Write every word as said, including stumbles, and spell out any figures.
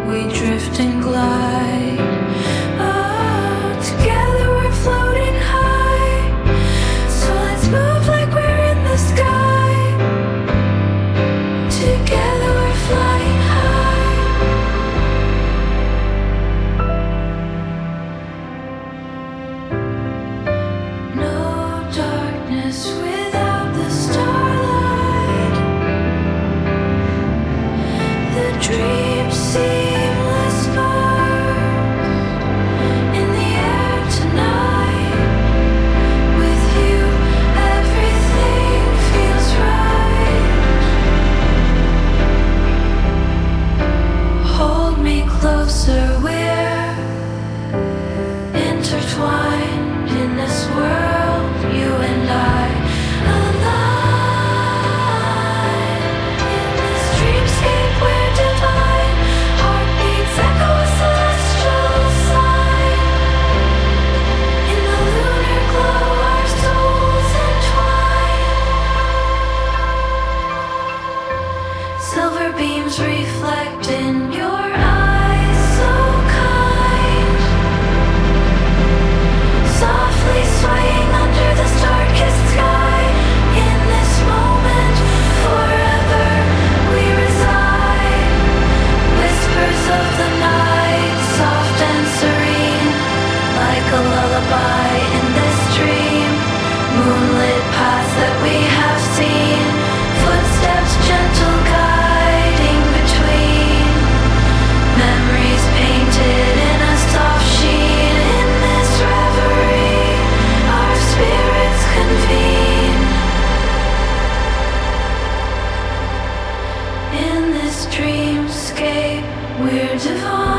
we drift and glide. Oh, together we're floating high. So let's move like we're in the sky. Together we're flying high. No darkness without the starlight. The dream seamless sparks in the air tonight. With you, everything feels right. Hold me closer, we're intertwined in this world, you and I. Alive in this dreamscape, we're divine. Heartbeats echo a celestial sign. In the lunar glow, our souls entwine. Silver beams reflect in your eyes, so kind. Softly swaying under the star-kissed sky. In this moment, forever we reside. Whispers of the night, soft and serene, like a lullaby in this dream. Moonlit paths that we have seen, footsteps gentle guiding between. Memories painted in a soft sheen. In this reverie, our spirits convene. In this dreamscape, we're divine.